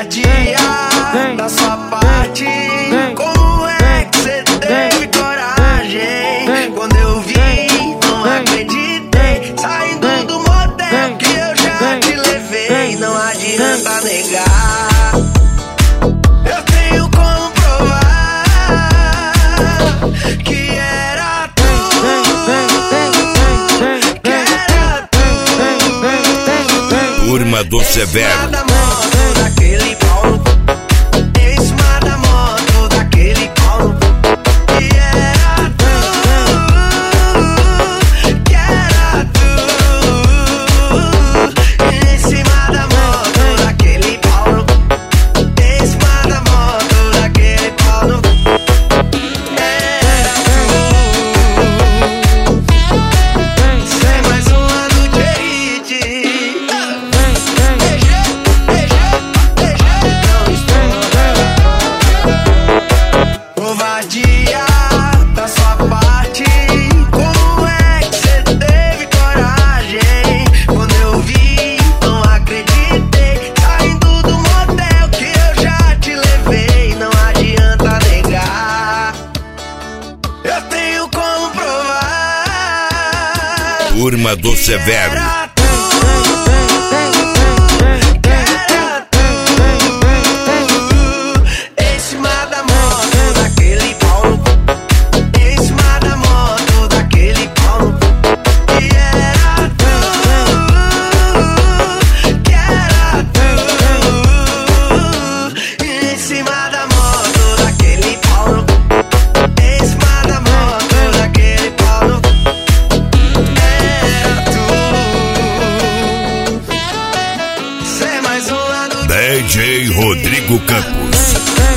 Covardia da sua parte. Como é que cê teve coragem? Quando eu vi, não acreditei. Saindo do motel que eu já te levei. Não adianta negar, eu tenho como provar que era tu, que era tu. Turma do Severo. Daquele pau em cima da moto, daquele pau. E era tu, que era tu. Em cima da moto, daquele pau. Em cima da moto, daquele pau. Era tu. Sem mais um ano de hit. Covardia da sua parte. Como é que cê teve coragem? Quando eu vi, não acreditei. Saindo do motel que eu já te levei. Não adianta negar, eu tenho como provar. Turma do Severo. Era tu, que era tu. Em cima da moto, daquele pau. Em cima da moto, daquele pau. E era tu, que era tu. Em cima da moto, daquele pau. Em cima da moto, daquele pau. Era tu. Sem mais um ano. DJ Rodrigo Campos.